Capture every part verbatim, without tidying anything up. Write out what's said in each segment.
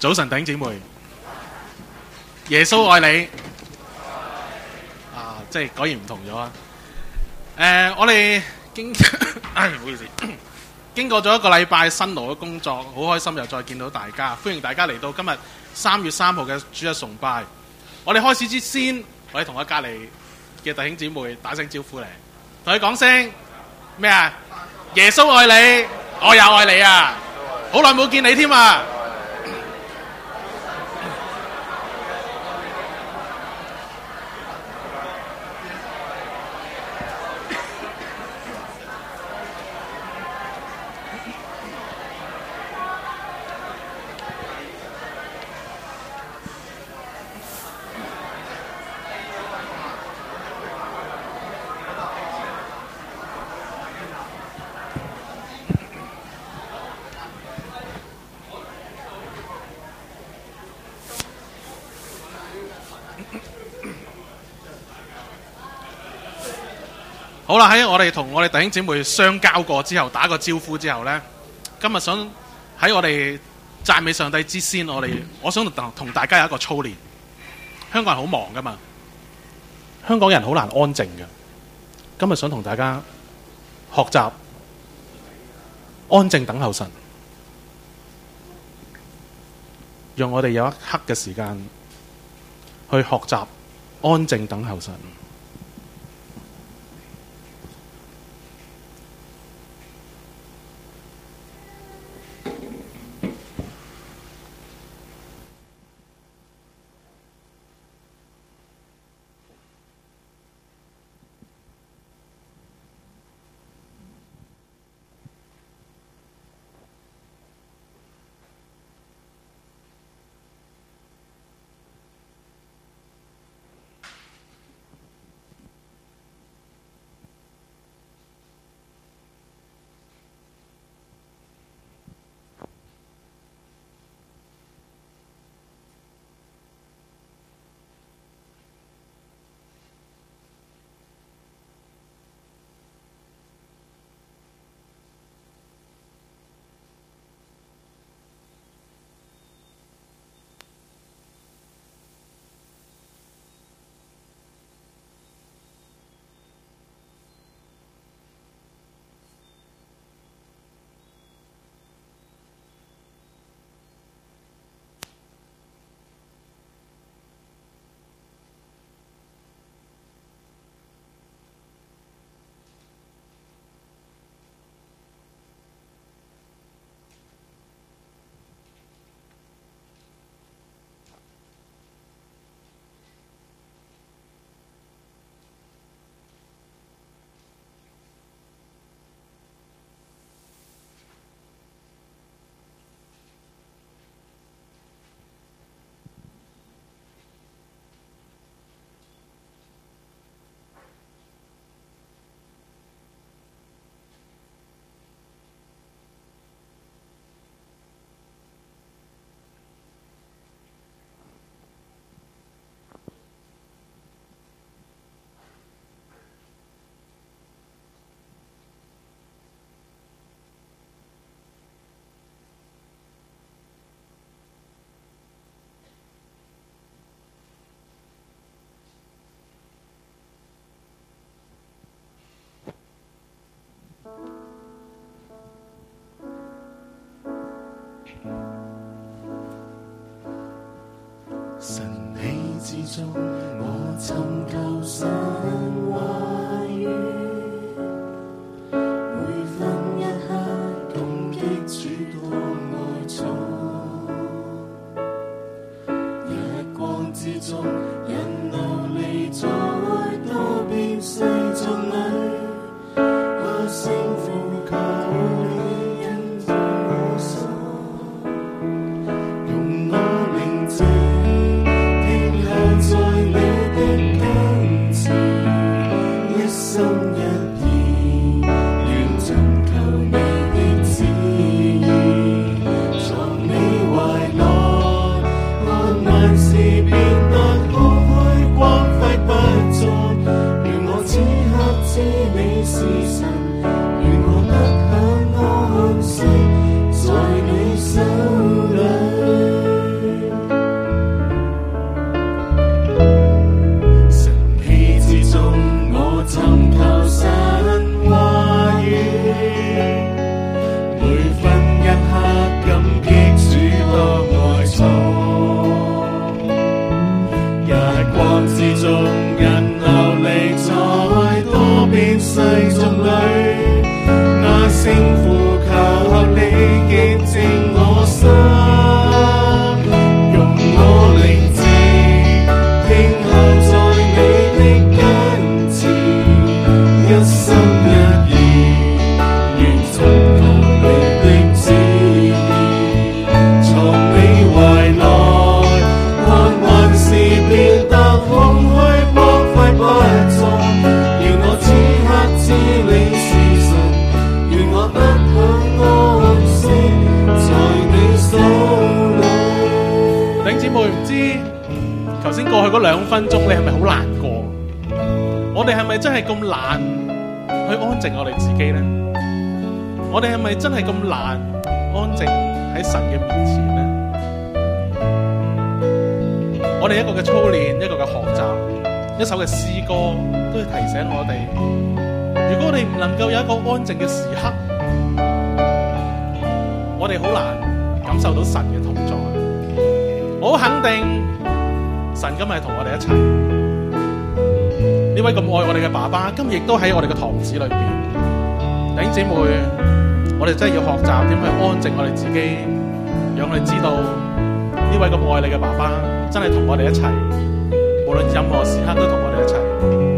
早晨弟兄姊妹，耶穌愛你啊！即係果然唔同咗啊！誒、呃，我哋經唉唔好意思，經過咗一個禮拜辛勞嘅工作，好開心又再見到大家，歡迎大家嚟到今日三月三號嘅主日崇拜。我哋開始之先，我哋同我隔離嘅弟兄姊妹打聲招呼嚟，同佢講聲咩啊？耶穌愛你，我也愛你啊！好耐冇見你添啊！好啦，喺我哋同我哋弟兄姊妹相交過之後，打個招呼之後呢，今日想喺我哋讚美上帝之先，我哋我想同同大家有一個操練。香港人好忙噶嘛，香港人好難安靜嘅。今日想同大家學習安靜等候神，讓我哋有一刻嘅時間去學習安靜等候神。 神你之中，我尋求神話語，每分一刻感激主多愛寵。日光之中，人流離在多變世俗裏，我聲呼求你因着我心，用我寧靜。在你的跟前，一心一意，願尋求你的旨意，藏你懷內，看萬事變得空弟兄姊妹，唔知頭先過去嗰兩分鐘，你係咪好難過？我哋係咪真係咁難去安靜我哋自己呢？我哋係咪真係咁難安靜喺神嘅面前呢？我哋一個嘅操練，一個嘅學習，一首嘅詩歌，都要提醒我哋，如果我哋唔能夠有一個安靜嘅時刻，我哋好難感受到神嘅同在。我好肯定神今日同我哋一齊，呢位咁愛我哋嘅爸爸今日亦都喺我哋嘅堂子裏邊。弟兄姊妹，我哋真係要學習點去安靜我哋自己，讓我哋知道呢位咁愛你嘅爸爸真係同我哋一齊，無論任何時刻都同我哋一齊。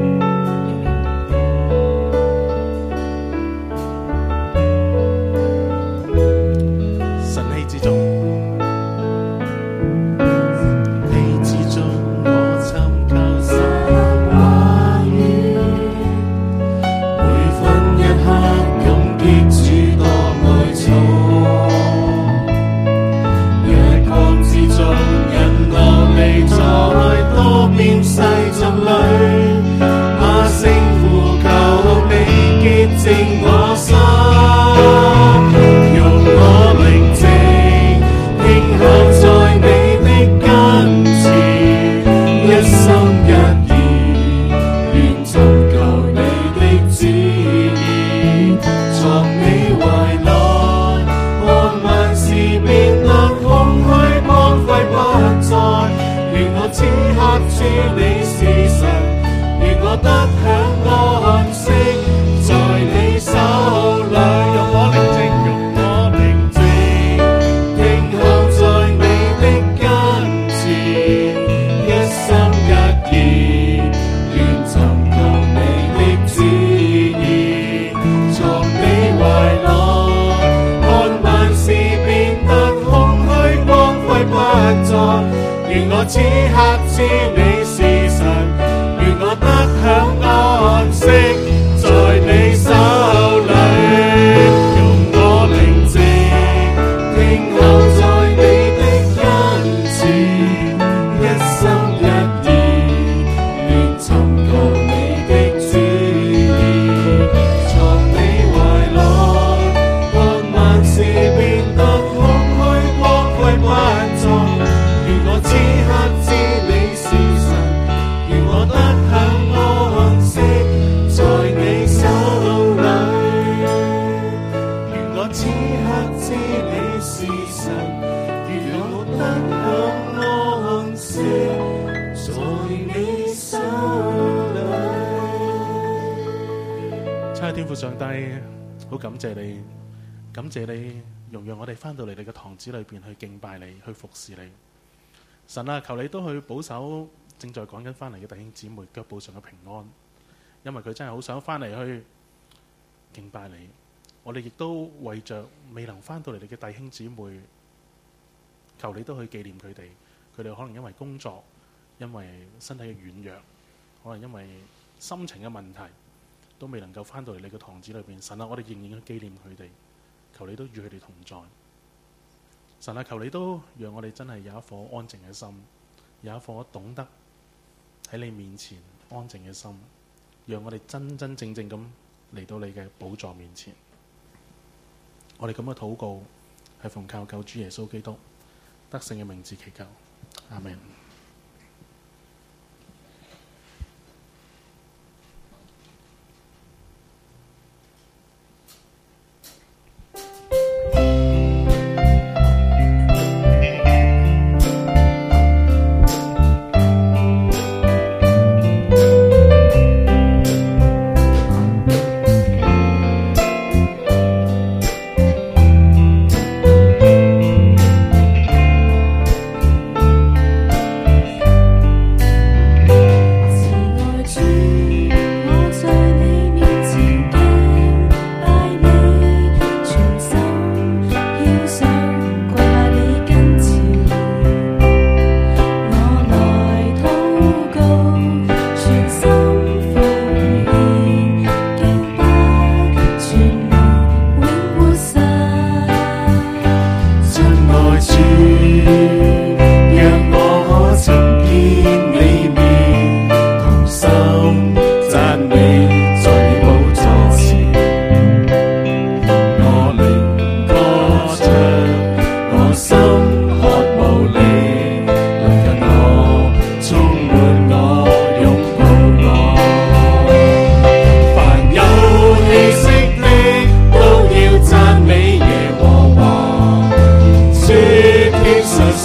神啊，求你都去保守正在趕緊翻嚟嘅弟兄姊妹腳步上嘅平安，因為佢真係好想翻嚟去敬拜你。我哋亦都為着未能翻到嚟嘅弟兄姊妹，求你都去紀念佢哋。佢哋可能因為工作，因為身體嘅軟弱，可能因為心情嘅問題，都未能夠翻到嚟你嘅堂子裏邊。神啊，我哋仍然去紀念佢哋，求你都與佢哋同在。神啊，求你都讓我哋真係有一顆安靜嘅心，有一顆懂得喺你面前安靜嘅心，讓我哋真真正正咁嚟到你嘅寶座面前。我哋咁嘅禱告係奉靠救主耶穌基督得勝嘅名字祈求，阿們。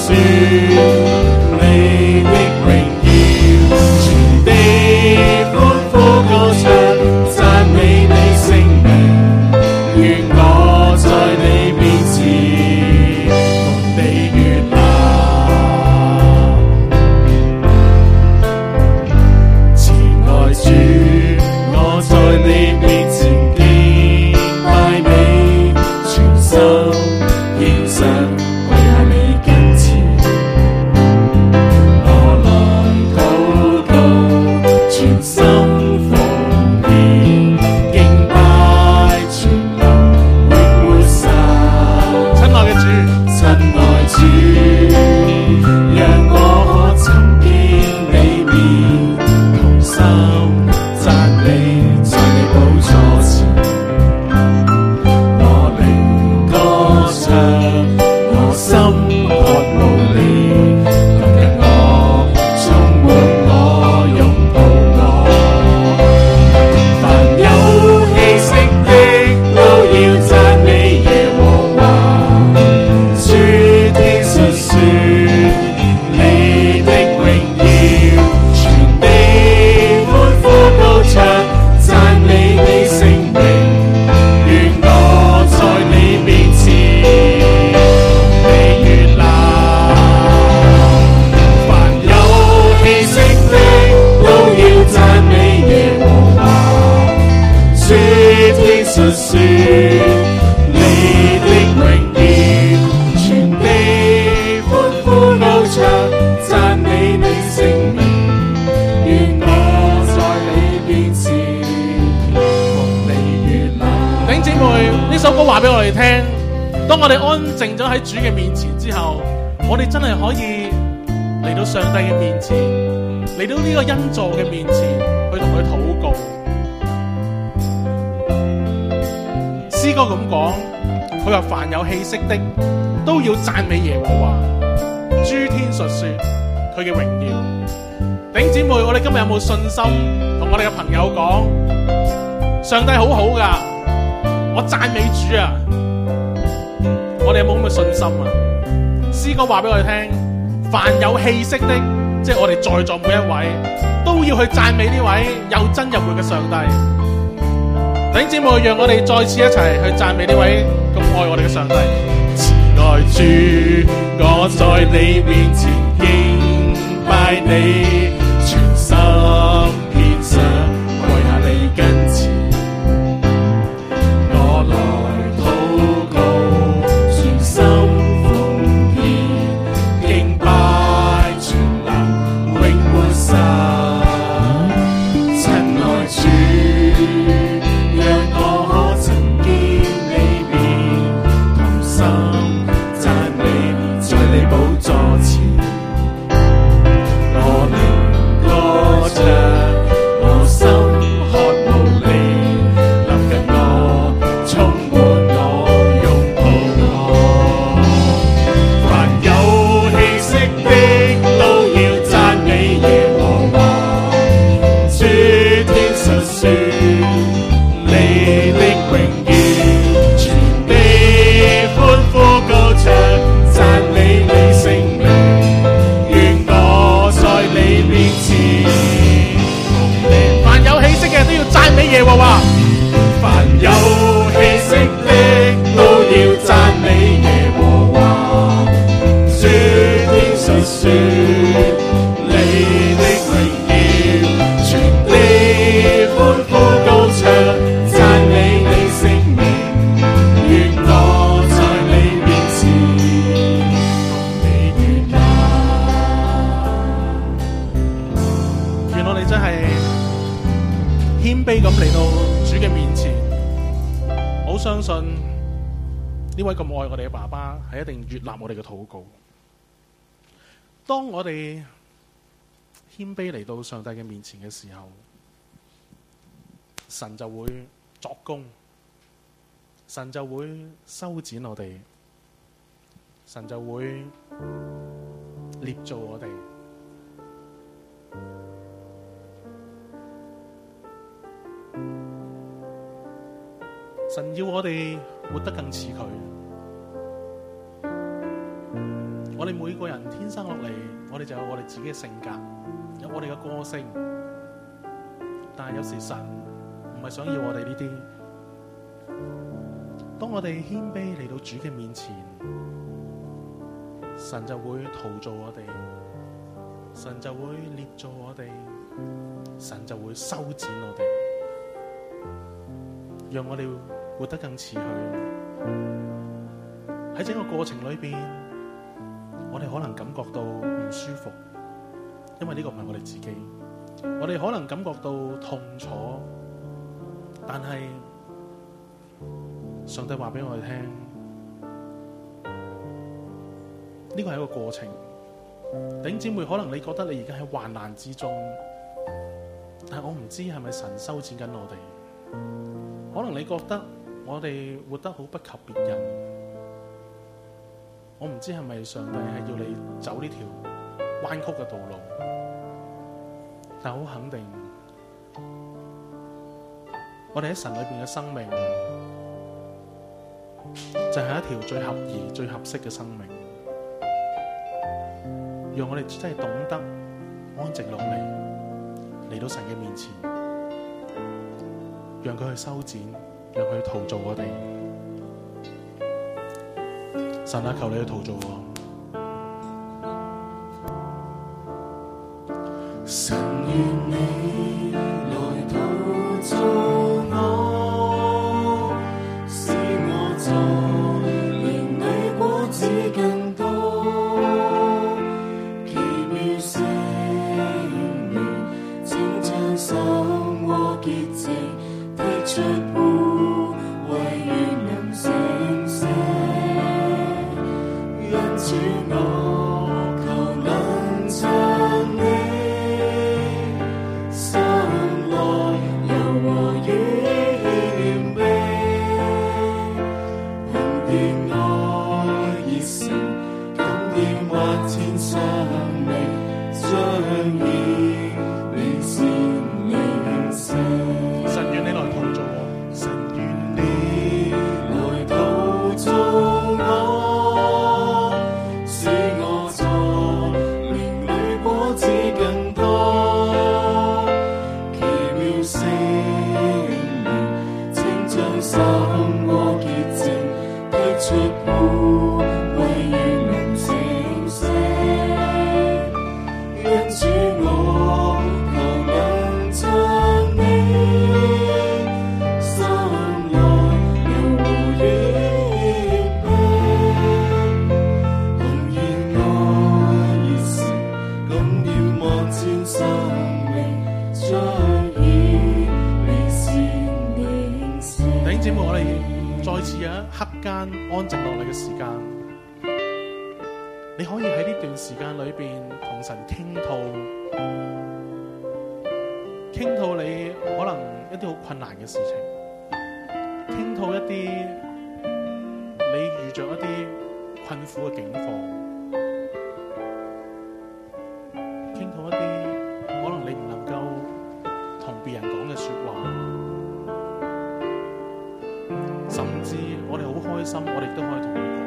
說你的榮耀，全地歡呼歌唱，讚美你聖名。願我在你面前蒙地悅納，慈愛主，我在你面前敬拜你，全心獻上跪下你跟前。我來禱告，全心奉獻，敬拜全能永活神。 親愛嘅主， 親愛主，讓我可尋見你面，同心讚美在你寶座前。我靈歌唱，我心渴慕你，臨近我，充滿我，擁抱我。凡有氣息的都要讚美耶和華，諸天述說你的榮耀，全地歡呼高唱，讚美你聖名。願我在你面前被悅納，凡有氣息的都要讚美耶和華，諸天述說你的榮耀，全地歡呼高唱，讚美你聖名。願我在你面前蒙你悅納。 弟兄姊妹，呢首歌話俾我哋聽，當我哋安靜咗喺主嘅面前之後，我哋真係可以嚟到上帝嘅面前，嚟到呢個恩座嘅面前，去同佢禱告。詩歌咁講，佢話凡有氣息的都要讚美耶和華，諸天述說佢嘅榮耀。弟兄姊妹，我哋今日有冇信心同我哋嘅朋友講，上帝好好噶，我讚美主啊！我哋有冇咁嘅信心啊？詩歌話俾我哋聽，凡有氣息的，即係我哋在座每一位，都要去讚美呢位又真又活嘅上帝。弟兄姊妹，讓我哋再次一齊去讚美呢位咁愛我哋嘅上帝。 慈愛主，我在你面前敬拜你，全心獻上跪下你跟前。我來禱告，全心奉獻，敬拜全能永活神。親愛主，讓我可曾見你面，同心讚美在你寶座前。我靈歌唱，我心渴慕你，臨近我，充滿我，擁抱我。凡有氣息的都要讚美耶和華，諸天述說你的榮耀，全地歡呼高唱，讚美你聖名。願我在你面前蒙你。 凡有氣息嘅都要讚美耶和華。 凡有氣息的都要讚美耶和華，諸天述說你的榮耀，全地歡呼高唱，讚美你聖名。願我在你面前蒙你悅納。 願我哋真係謙卑咁嚟到主嘅面前，好相信呢位咁愛我哋嘅爸爸係一定悅納我哋嘅禱告。當我哋謙卑嚟到上帝嘅面前嘅時候，神就會作工，神就會修剪我哋，神就會捏造我哋。神要我哋活得更似佢， 我哋每個人天生落嚟，我哋就有我哋自己嘅性格，有我哋嘅個性。但係有時神唔係想要我哋呢啲。當我哋謙卑嚟到主嘅面前，神就會陶造我哋，神就會捏造我哋，神就會修剪我哋，讓我哋活得更似佢。喺整個過程裏邊，我哋可能感覺到唔舒服，因為呢個唔係我哋自己。我哋可能感覺到痛楚，但係上帝話俾我哋聽，呢個係一個過程。弟兄姊妹，可能你覺得你而家喺患難之中，但係我唔知係咪神修剪緊我哋。可能你覺得我哋活得好不及別人，我唔知係咪上帝係要你走呢條彎曲嘅道路。但好肯定，我哋喺神裏邊嘅生命就係一條最合宜、最合適嘅生命，讓我哋真係懂得安靜落嚟，嚟到神嘅面前，讓佢去修剪，讓佢去陶造我哋。神啊，求你去陶造我。 神願你來陶造我，使我在靈裡果子更多，奇妙聖靈請將心和潔淨剔出污穢與能成聖，因主我求能親你。 安靜落嚟嘅時間，你可以喺呢段時間裏邊同神傾吐，傾吐你可能一啲好困難嘅事情，傾吐一啲你遇着一啲困苦嘅境況，傾吐一啲可能你唔能夠同別人講嘅說話。甚至我哋好開心，我哋都可以同佢講。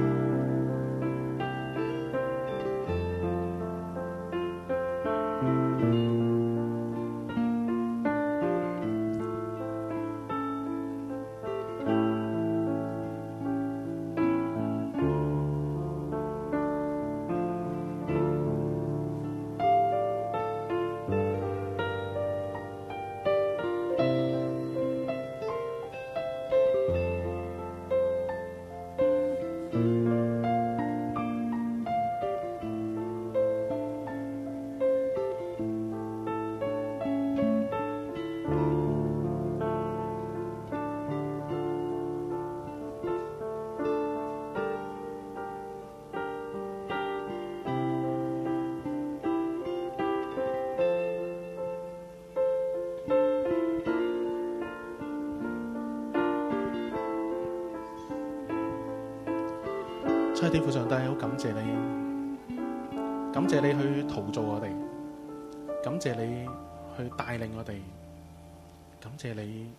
親愛的天父上帝，好感謝你，感謝你去陶造我哋，感謝你去帶領我哋，感謝你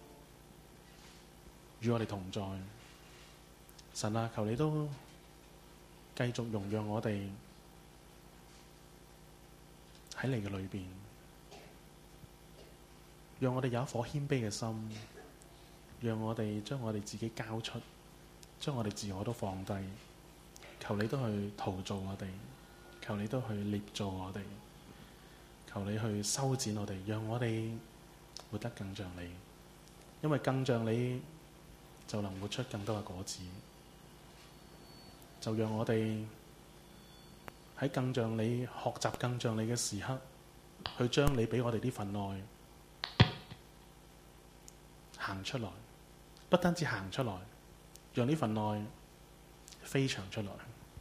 與我哋同在。神啊，求你都繼續容讓我哋喺你嘅裏邊，讓我哋有一顆謙卑嘅心，讓我哋將我哋自己交出，將我哋自我都放低，求你都去陶造我哋，求你都去捏造我哋，求你去修剪我哋，讓我哋活得更像你，因為更像你就能活出更多嘅果子。就讓我哋喺更像你、學習更像你嘅時刻，去將你俾我哋呢份愛行出來，不單止行出來，讓呢份愛飛翔出來。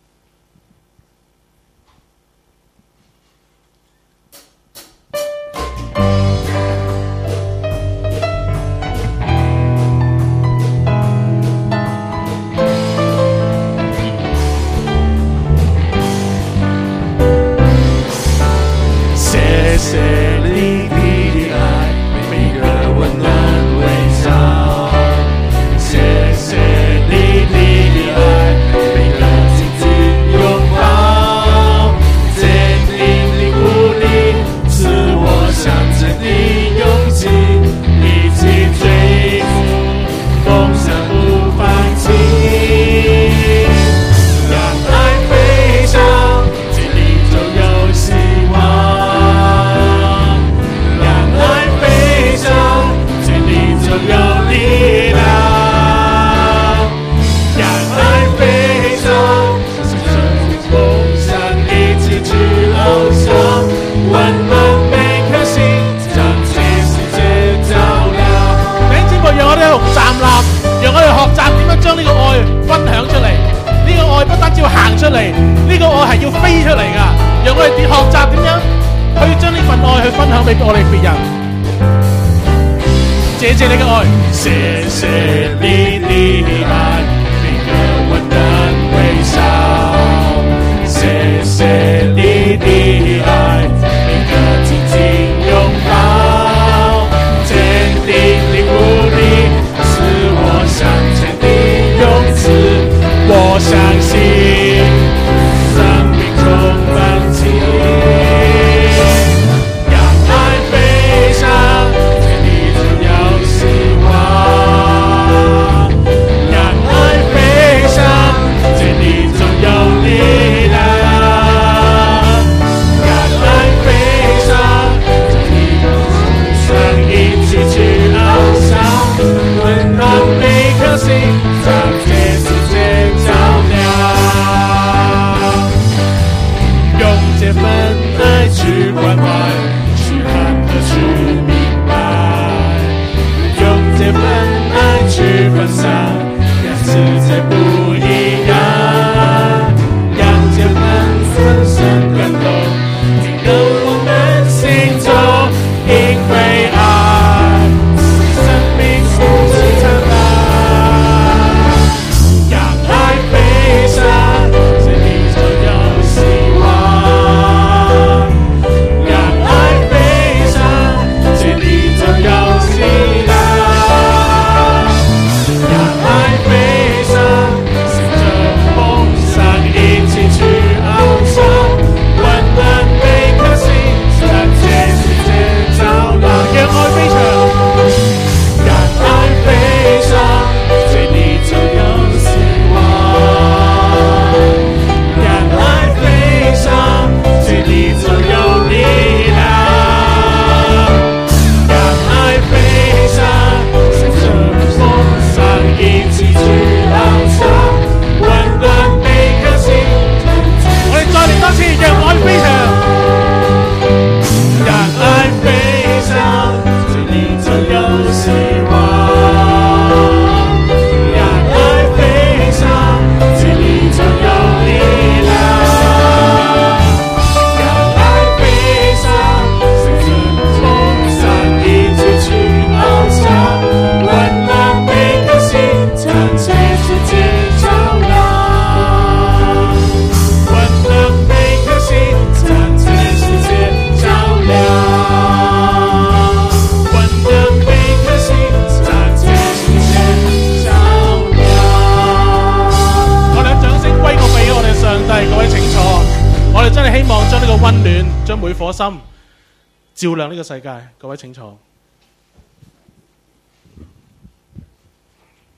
谢谢你的爱，每个温暖微笑。谢谢你的爱，每个紧紧拥抱。坚定的鼓励，是我向前的勇气，一起追逐梦想不放弃。让爱飞翔，尽力就有希望。有力量，让爱飞翔，向着梦想一起去翱翔，温暖每颗心，將全世界照亮。 弟兄姊妹，讓我哋一同站立，讓我哋學習點樣將呢個愛分享出嚟。呢、這個愛不單止要行出嚟，呢、這個愛係要飛出嚟㗎。讓我哋學習點樣去將呢份愛去分享俾我哋別人。謝謝你嘅愛， 謝謝你的愛，每個溫暖微笑。謝謝你的愛，每個緊緊擁抱。堅定的鼓勵，是我向前的勇氣。我相信生命充滿奇跡，讓愛飛翔。力量，讓愛飛翔，這一路上一起去翱翔，溫暖每顆心，將全世界照亮。用這份愛去關懷，去愛和去明白，用這份愛去分享，讓世界不一樣。深深感動，進入我們心中，因為愛是生命呼吸長大，讓愛飛翔，這裡就有希望。讓愛飛翔，這裡就有力量。讓愛飛翔，向着夢想一起去。溫暖每顆心。 哋真係希望將呢個溫暖，將每顆心照亮呢個世界。各位請坐。